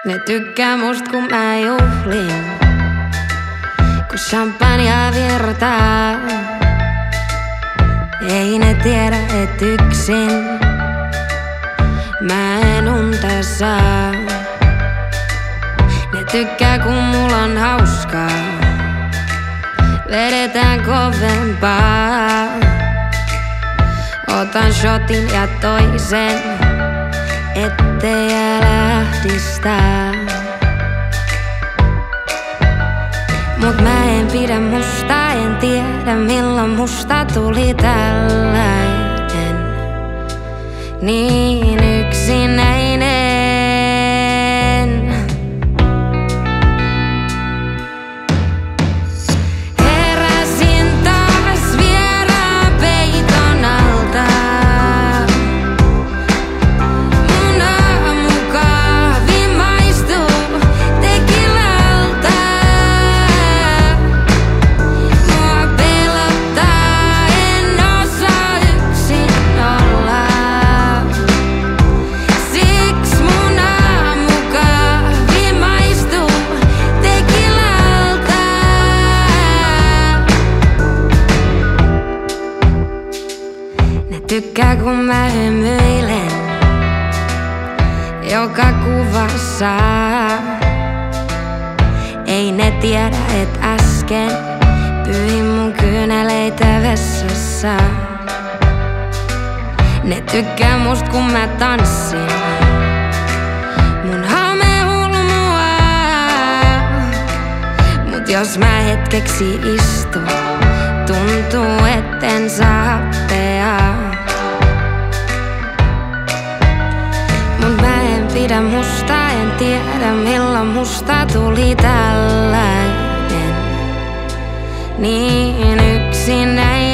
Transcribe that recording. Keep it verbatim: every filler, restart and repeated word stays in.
Ne tykkää must kun mä juhlin, kun champagnea virtaa. Ei ne tiedä et yksin mä en unta saa. Ne tykkää kun mulla on hauskaa, vedetään kovempaa. Otan shotin ja toisen, ettei älä ahdistaa. Mut mä en pidä musta, en tiedä milloin musta tuli tällainen, niin yksinäinen. Tykkää kun mä hymyilen joka kuvassa. Ei ne tiedä et äsken pyyhin mun kyyneleitä vessassa. Ne tykkää must kun mä tanssin mun hamehulmua. Mut jos mä hetkeksi istun, tuntuu etten saa happea. Mut mä en pidä musta, en tiedä milloin musta tuli tällainen, niin yksinäinen.